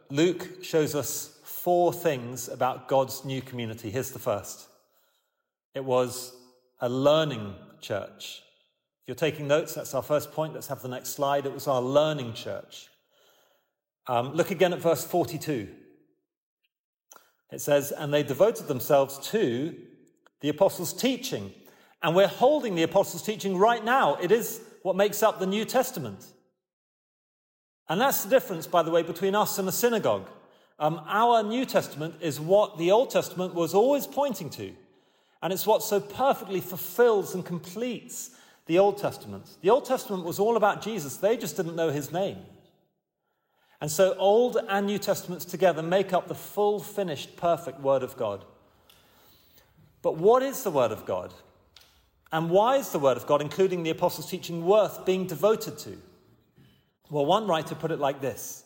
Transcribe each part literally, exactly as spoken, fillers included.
Luke shows us four things about God's new community. Here's the first. It was a learning church. If you're taking notes, that's our first point. Let's have the next slide. It was our learning church. Um, look again at verse forty-two. It says, and they devoted themselves to the apostles' teaching. And we're holding the apostles' teaching right now. It is what makes up the New Testament. And that's the difference, by the way, between us and the synagogue. Um, our New Testament is what the Old Testament was always pointing to. And it's what so perfectly fulfills and completes the Old Testament. The Old Testament was all about Jesus. They just didn't know his name. And so Old and New Testaments together make up the full, finished, perfect Word of God. But what is the Word of God? And why is the Word of God, including the Apostles' teaching, worth being devoted to? Well, one writer put it like this.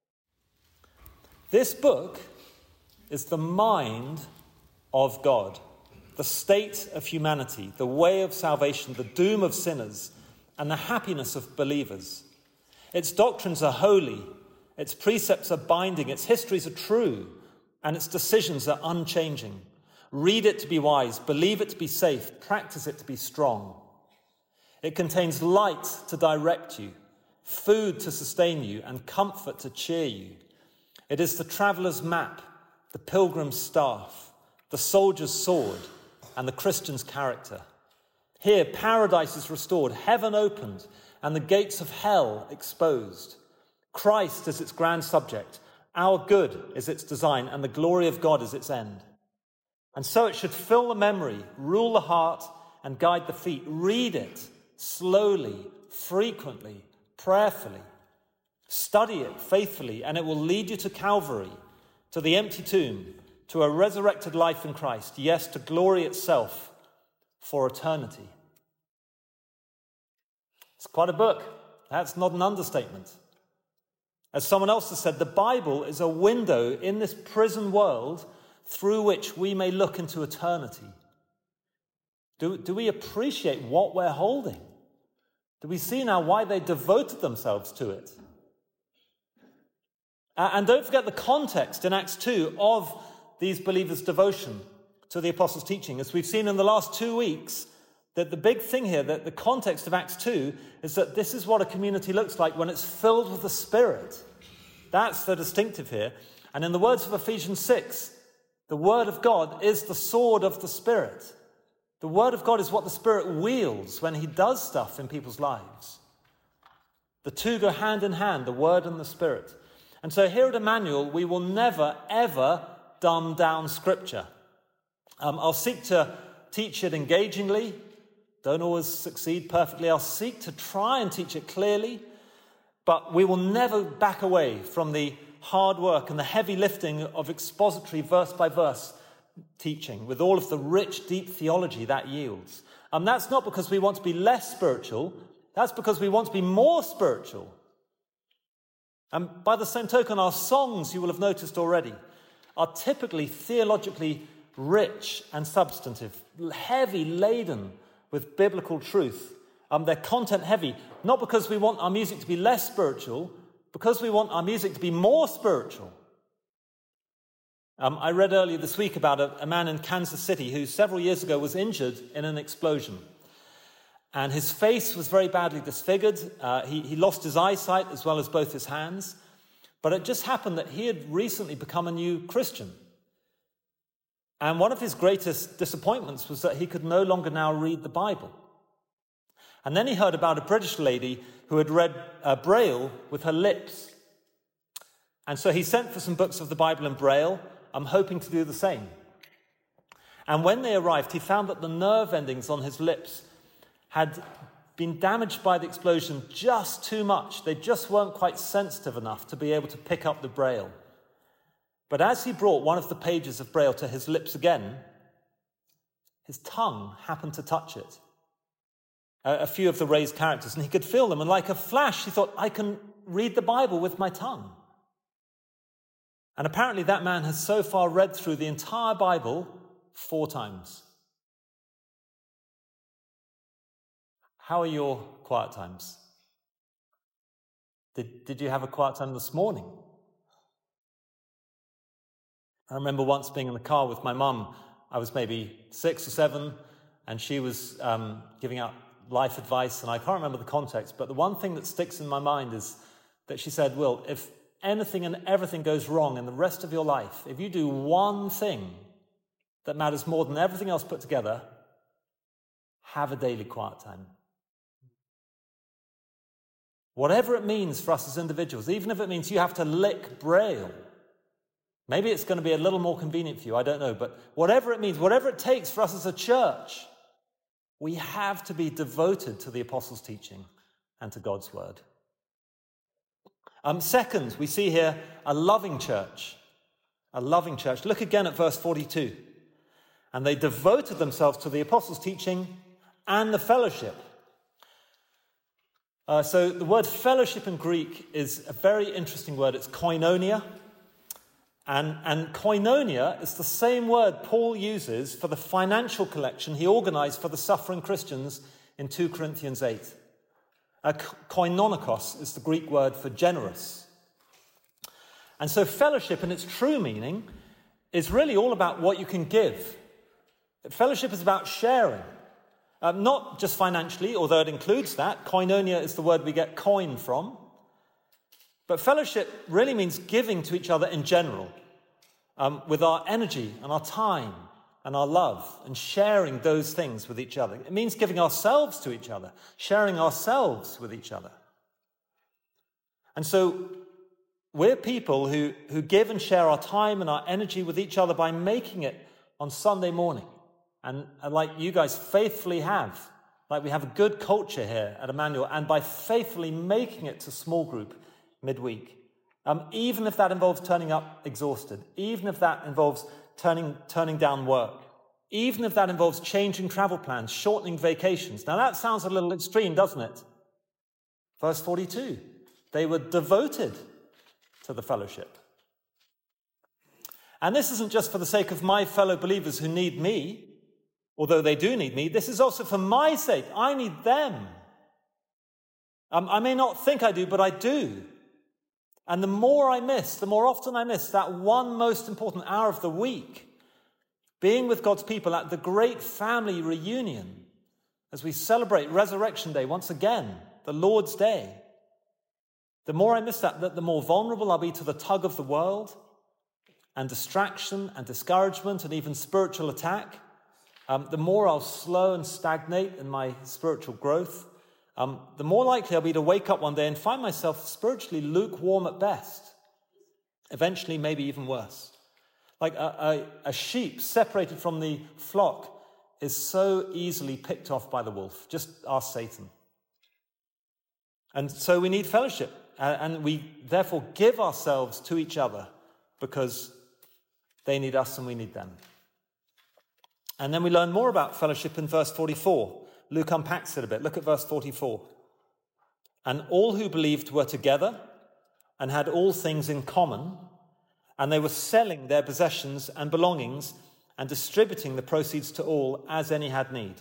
This book is the mind of God, the state of humanity, the way of salvation, the doom of sinners, and the happiness of believers. Its doctrines are holy, its precepts are binding, its histories are true, and its decisions are unchanging. Read it to be wise, believe it to be safe, practice it to be strong. It contains light to direct you, food to sustain you, and comfort to cheer you. It is the traveller's map, the pilgrim's staff, the soldier's sword, and the Christian's character. Here, paradise is restored, heaven opened, and the gates of hell exposed. Christ is its grand subject, our good is its design, and the glory of God is its end. And so it should fill the memory, rule the heart, and guide the feet. Read it slowly, frequently, prayerfully. Study it faithfully, and it will lead you to Calvary, to the empty tomb, to a resurrected life in Christ, yes, to glory itself for eternity. It's quite a book. That's not an understatement. As someone else has said, the Bible is a window in this prison world through which we may look into eternity. Do, do we appreciate what we're holding? Do we see now why they devoted themselves to it? Uh, and don't forget the context in Acts two of these believers' devotion to the apostles' teaching. As we've seen in the last two weeks, that the big thing here, that the context of Acts two, is that this is what a community looks like when it's filled with the Spirit. That's the distinctive here. And in the words of Ephesians six, the Word of God is the sword of the Spirit. The Word of God is what the Spirit wields when he does stuff in people's lives. The two go hand in hand, the Word and the Spirit. And so here at Emmanuel, we will never, ever dumb down Scripture. Um, I'll seek to teach it engagingly. Don't always succeed perfectly. I'll seek to try and teach it clearly. But we will never back away from the hard work and the heavy lifting of expository verse-by-verse teaching with all of the rich, deep theology that yields. And that's not because we want to be less spiritual. That's because we want to be more spiritual. And by the same token, our songs, you will have noticed already, are typically theologically rich and substantive, heavy laden with biblical truth. Um, they're content heavy, not because we want our music to be less spiritual, because we want our music to be more spiritual. Um, I read earlier this week about a, a man in Kansas City who several years ago was injured in an explosion. And his face was very badly disfigured. Uh, he, he lost his eyesight as well as both his hands. But it just happened that he had recently become a new Christian. And one of his greatest disappointments was that he could no longer now read the Bible. And then he heard about a British lady who had read uh, Braille with her lips. And so he sent for some books of the Bible in Braille. I'm hoping to do the same. And when they arrived, he found that the nerve endings on his lips had been damaged by the explosion just too much. They just weren't quite sensitive enough to be able to pick up the Braille. But as he brought one of the pages of Braille to his lips again, his tongue happened to touch it. A, a few of the raised characters, and he could feel them. And like a flash, he thought, I can read the Bible with my tongue. And apparently that man has so far read through the entire Bible four times. How are your quiet times? Did, did you have a quiet time this morning? I remember once being in the car with my mum. I was maybe six or seven, and she was um, giving out life advice, and I can't remember the context, but the one thing that sticks in my mind is that she said, Will, if anything and everything goes wrong in the rest of your life, if you do one thing that matters more than everything else put together, have a daily quiet time. Whatever it means for us as individuals, even if it means you have to lick Braille, maybe it's going to be a little more convenient for you, I don't know, but whatever it means, whatever it takes for us as a church, we have to be devoted to the apostles' teaching and to God's word. Um, second, we see here a loving church. A loving church. Look again at verse forty-two. And they devoted themselves to the apostles' teaching and the fellowship. Uh, so the word fellowship in Greek is a very interesting word. It's koinonia. And, and koinonia is the same word Paul uses for the financial collection he organized for the suffering Christians in two Corinthians eight. Uh, koinonikos is the Greek word for generous. And so fellowship in its true meaning is really all about what you can give. Fellowship is about sharing. Uh, not just financially, although it includes that. Koinonia is the word we get coin from. But fellowship really means giving to each other in general, um, with our energy and our time and our love, and sharing those things with each other. It means giving ourselves to each other, sharing ourselves with each other. And so we're people who, who give and share our time and our energy with each other by making it on Sunday morning. And, and like you guys faithfully have, like we have a good culture here at Emmanuel, and by faithfully making it to small group midweek. Um, even if that involves turning up exhausted, even if that involves turning, turning down work, even if that involves changing travel plans, shortening vacations. Now that sounds a little extreme, doesn't it? Verse forty-two, they were devoted to the fellowship. And this isn't just for the sake of my fellow believers who need me, although they do need me. This is also for my sake. I need them. Um, I may not think I do, but I do. And the more I miss, the more often I miss that one most important hour of the week, being with God's people at the great family reunion as we celebrate Resurrection Day once again, the Lord's Day. The more I miss that, the more vulnerable I'll be to the tug of the world and distraction and discouragement and even spiritual attack. Um, the more I'll slow and stagnate in my spiritual growth. Um, the more likely I'll be to wake up one day and find myself spiritually lukewarm at best. Eventually, maybe even worse. Like a, a, a sheep separated from the flock is so easily picked off by the wolf. Just ask Satan. And so we need fellowship. And we therefore give ourselves to each other because they need us and we need them. And then we learn more about fellowship in verse forty-four. Luke unpacks it a bit. Look at verse forty-four. And all who believed were together and had all things in common, and they were selling their possessions and belongings and distributing the proceeds to all as any had need.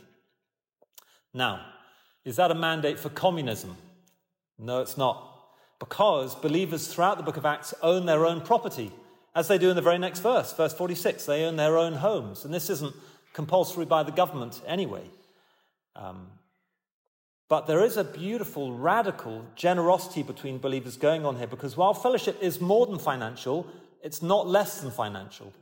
Now, is that a mandate for communism? No, it's not. Because believers throughout the book of Acts own their own property, as they do in the very next verse, verse forty-six. They own their own homes. And this isn't compulsory by the government anyway. Um, but there is a beautiful, radical generosity between believers going on here, because while fellowship is more than financial, it's not less than financial.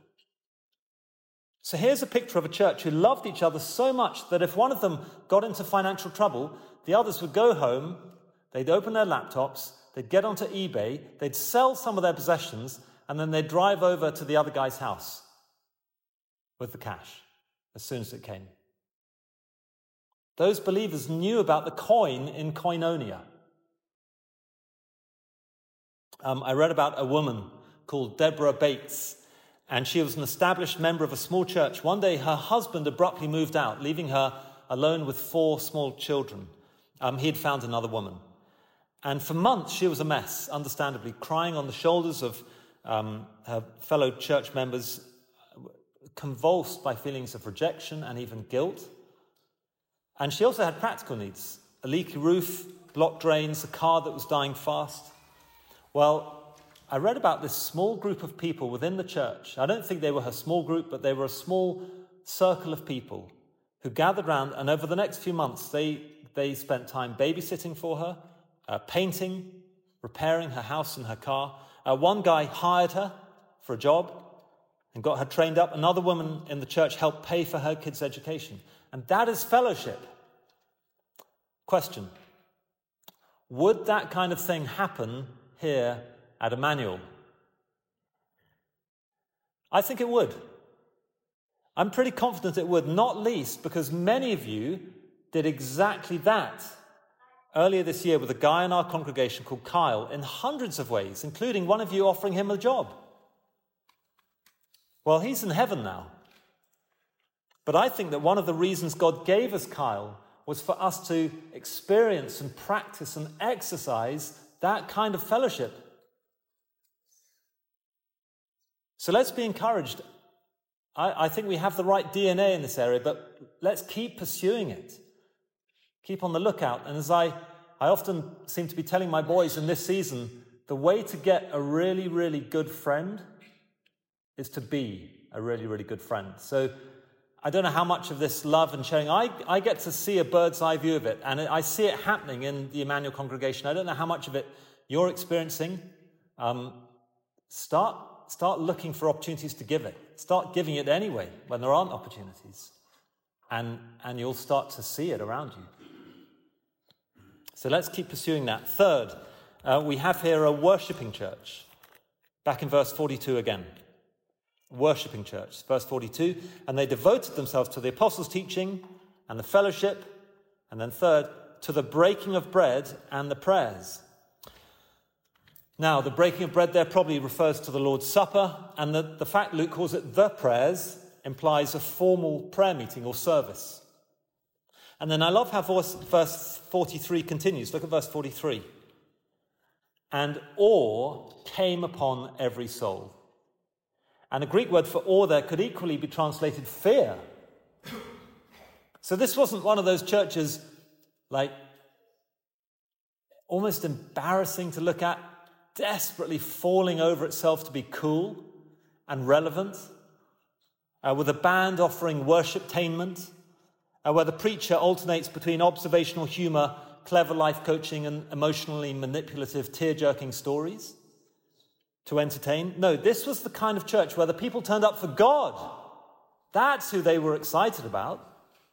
So here's a picture of a church who loved each other so much that if one of them got into financial trouble, the others would go home, they'd open their laptops, they'd get onto eBay, they'd sell some of their possessions, and then they'd drive over to the other guy's house with the cash as soon as it came. Those believers knew about the coin in koinonia. Um, I read about a woman called Deborah Bates, and she was an established member of a small church. One day, her husband abruptly moved out, leaving her alone with four small children. Um, he had found another woman. And for months, she was a mess, understandably, crying on the shoulders of um, her fellow church members, convulsed by feelings of rejection and even guilt. And she also had practical needs: a leaky roof, blocked drains, a car that was dying fast. Well, I read about this small group of people within the church. I don't think they were her small group, but they were a small circle of people who gathered round, and over the next few months, they, they spent time babysitting for her, uh, painting, repairing her house and her car. Uh, one guy hired her for a job and got her trained up. Another woman in the church helped pay for her kids' education. And that is fellowship. Question: would that kind of thing happen here at Emmanuel? I think it would. I'm pretty confident it would, not least because many of you did exactly that earlier this year with a guy in our congregation called Kyle in hundreds of ways, including one of you offering him a job. Well, he's in heaven now. But I think that one of the reasons God gave us Kyle was for us to experience and practice and exercise that kind of fellowship. So let's be encouraged. I, I think we have the right D N A in this area, but let's keep pursuing it. Keep on the lookout. And as I, I often seem to be telling my boys in this season, the way to get a really, really good friend is to be a really, really good friend. So I don't know how much of this love and sharing, I, I get to see a bird's eye view of it, and I see it happening in the Emmanuel congregation. I don't know how much of it you're experiencing. Um, start, start looking for opportunities to give it. Start giving it anyway when there aren't opportunities, and, and you'll start to see it around you. So let's keep pursuing that. Third, uh, we have here a worshipping church. Back in verse forty-two again. Worshipping church, verse forty-two, and they devoted themselves to the apostles' teaching and the fellowship, and then third, to the breaking of bread and the prayers. Now, the breaking of bread there probably refers to the Lord's Supper, and the, the fact Luke calls it the prayers implies a formal prayer meeting or service. And then I love how verse, verse forty-three continues. Look at verse forty-three. And awe came upon every soul. And the Greek word for awe there could equally be translated fear. So this wasn't one of those churches like almost embarrassing to look at, desperately falling over itself to be cool and relevant, uh, with a band offering worshiptainment, uh, where the preacher alternates between observational humour, clever life coaching, and emotionally manipulative, tear-jerking stories to entertain. No, this was the kind of church where the people turned up for God. That's who they were excited about.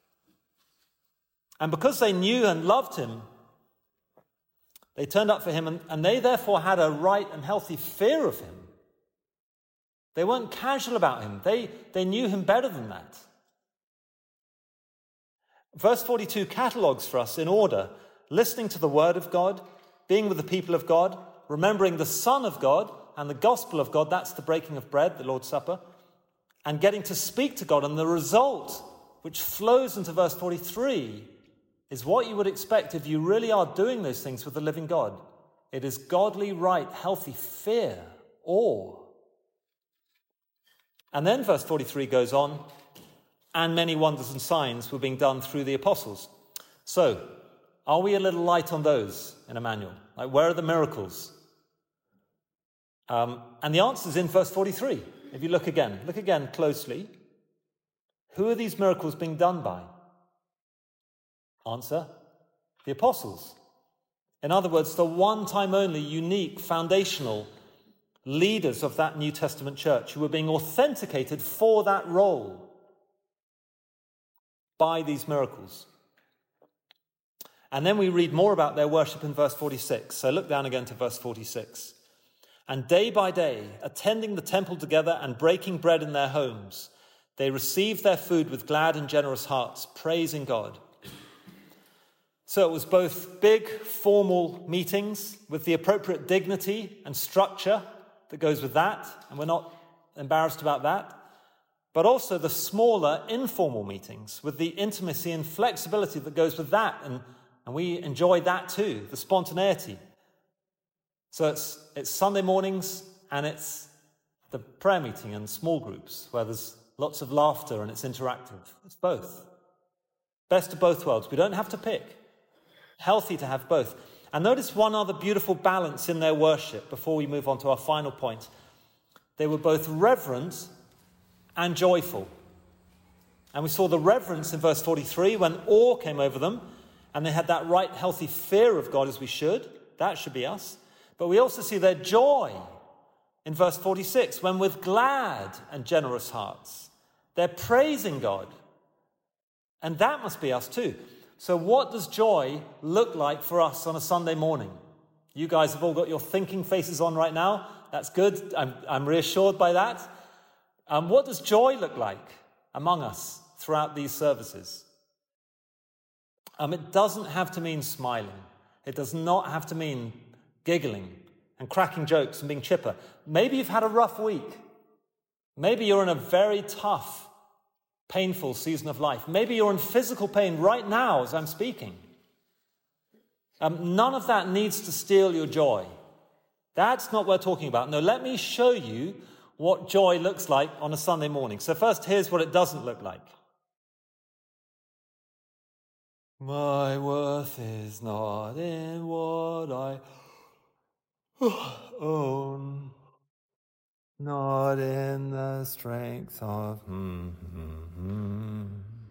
And because they knew and loved him, they turned up for him, and, and they therefore had a right and healthy fear of him. They weren't casual about him. They, they knew him better than that. Verse forty-two catalogues for us in order: listening to the word of God, being with the people of God, remembering the Son of God and the gospel of God, that's the breaking of bread, the Lord's Supper, and getting to speak to God. And the result, which flows into verse forty-three, is what you would expect if you really are doing those things with the living God. It is godly, right, healthy fear, awe. And then verse forty-three goes on, and many wonders and signs were being done through the apostles. So, are we a little light on those in Emmanuel? Like, where are the miracles? Um, and the answer is in verse forty-three. If you look again, look again closely. Who are these miracles being done by? Answer: the apostles. In other words, the one time only, unique, foundational leaders of that New Testament church who were being authenticated for that role by these miracles. And then we read more about their worship in verse forty-six. So look down again to verse forty-six. And day by day, attending the temple together and breaking bread in their homes, they received their food with glad and generous hearts, praising God. So it was both big, formal meetings with the appropriate dignity and structure that goes with that, and we're not embarrassed about that, but also the smaller, informal meetings with the intimacy and flexibility that goes with that, and, and we enjoy that too, the spontaneity. So it's, it's Sunday mornings, and it's the prayer meeting and small groups where there's lots of laughter and it's interactive. It's both. Best of both worlds. We don't have to pick. Healthy to have both. And notice one other beautiful balance in their worship before we move on to our final point. They were both reverent and joyful. And we saw the reverence in verse forty-three when awe came over them and they had that right healthy fear of God as we should. That should be us. But we also see their joy in verse forty-six when with glad and generous hearts they're praising God. And that must be us too. So what does joy look like for us on a Sunday morning? You guys have all got your thinking faces on right now. That's good. I'm, I'm reassured by that. Um, what does joy look like among us throughout these services? Um, it doesn't have to mean smiling. It does not have to mean giggling and cracking jokes and being chipper. Maybe you've had a rough week. Maybe you're in a very tough, painful season of life. Maybe you're in physical pain right now as I'm speaking. Um, none of that needs to steal your joy. That's not what we're talking about. No, let me show you what joy looks like on a Sunday morning. So first, here's what it doesn't look like. My worth is not in what I own, not in the strength of mm, mm,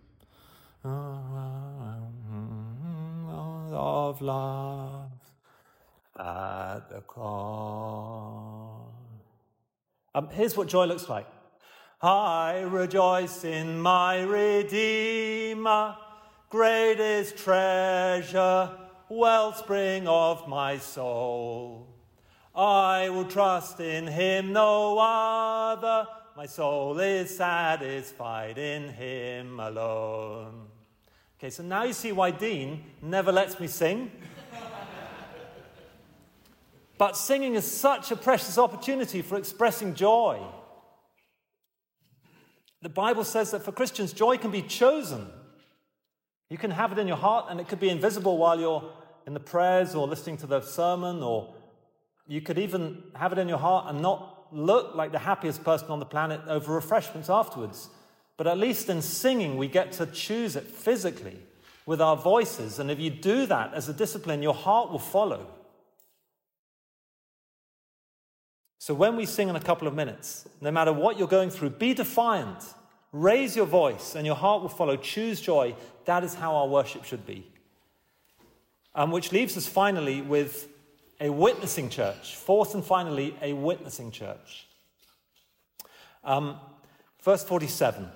mm, of love at the cross. Um, here's what joy looks like. I rejoice in my Redeemer, greatest treasure, wellspring of my soul. I will trust in him, no other. My soul is satisfied in him alone. Okay, so now you see why Dean never lets me sing. But singing is such a precious opportunity for expressing joy. The Bible says that for Christians, joy can be chosen. You can have it in your heart, and it could be invisible while you're in the prayers or listening to the sermon, or you could even have it in your heart and not look like the happiest person on the planet over refreshments afterwards. But at least in singing, we get to choose it physically with our voices. And if you do that as a discipline, your heart will follow. So when we sing in a couple of minutes, no matter what you're going through, be defiant. Raise your voice and your heart will follow. Choose joy. That is how our worship should be. Um, which leaves us finally with a witnessing church. Fourth and finally, a witnessing church. Um, verse forty-seven.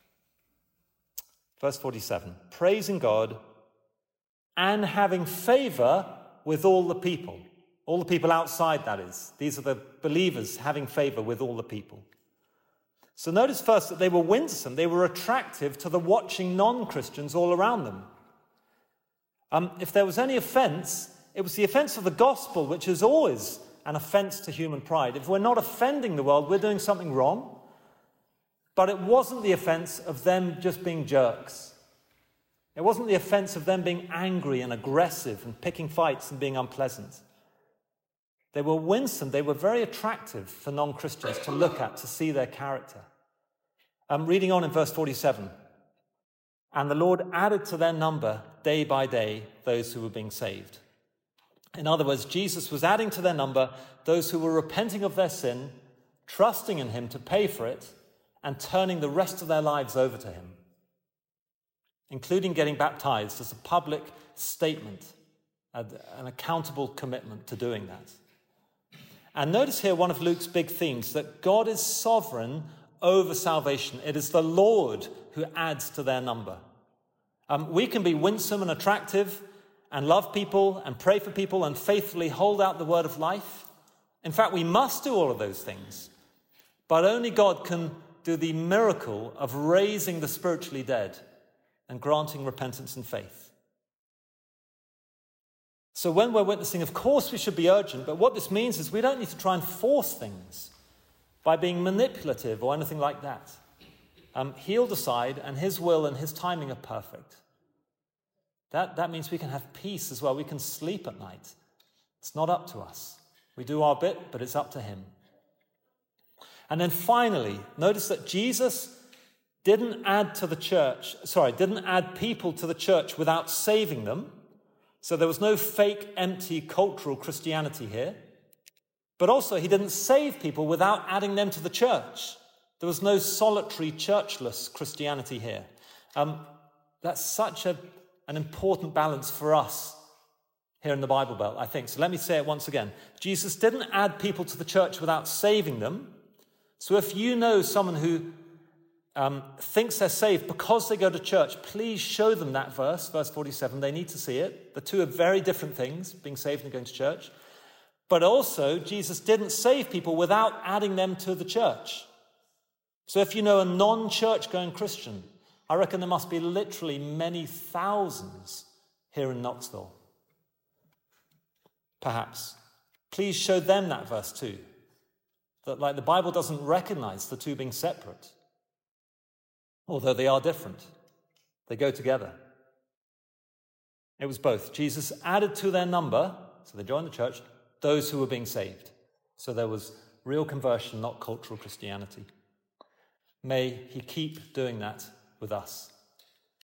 Verse forty-seven. Praising God and having favor with all the people. All the people outside, that is. These are the believers having favor with all the people. So notice first that they were winsome. They were attractive to the watching non-Christians all around them. Um, if there was any offense, it was the offense of the gospel, which is always an offense to human pride. If we're not offending the world, we're doing something wrong. But it wasn't the offense of them just being jerks. It wasn't the offense of them being angry and aggressive and picking fights and being unpleasant. They were winsome. They were very attractive for non-Christians to look at, to see their character. I'm reading on in verse forty-seven. And the Lord added to their number day by day those who were being saved. In other words, Jesus was adding to their number those who were repenting of their sin, trusting in him to pay for it, and turning the rest of their lives over to him, including getting baptized as a public statement, an accountable commitment to doing that. And notice here one of Luke's big themes, that God is sovereign over salvation. It is the Lord who adds to their number. Um, we can be winsome and attractive and love people and pray for people and faithfully hold out the word of life. In fact, we must do all of those things. But only God can do the miracle of raising the spiritually dead and granting repentance and faith. So when we're witnessing, of course we should be urgent, but what this means is we don't need to try and force things by being manipulative or anything like that. Um, he'll decide, and his will and his timing are perfect. That, that means we can have peace as well. We can sleep at night. It's not up to us. We do our bit, but it's up to him. And then finally, notice that Jesus didn't add to the church, sorry, didn't add people to the church without saving them. So there was no fake, empty, cultural Christianity here. But also, he didn't save people without adding them to the church. There was no solitary, churchless Christianity here. Um, that's such a, an important balance for us here in the Bible Belt, I think. So let me say it once again. Jesus didn't add people to the church without saving them. So if you know someone who um, thinks they're saved because they go to church, please show them that verse, verse forty-seven. They need to see it. The two are very different things, being saved and going to church. But also, Jesus didn't save people without adding them to the church. So if you know a non-church going Christian, I reckon there must be literally many thousands here in Knoxville. Perhaps. Please show them that verse too. That like the Bible doesn't recognize the two being separate. Although they are different. They go together. It was both. Jesus added to their number, so they joined the church, those who were being saved. So there was real conversion, not cultural Christianity. May he keep doing that with us.